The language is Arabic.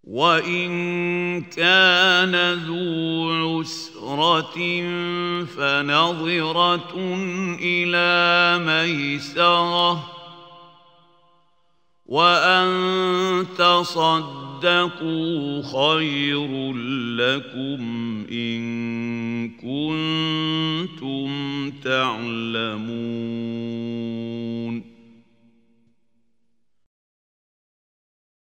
وإن كان ذو عسرة فنظرة إلى ميسرة وأن تصدقوا خير لكم إن كنتم تعلمون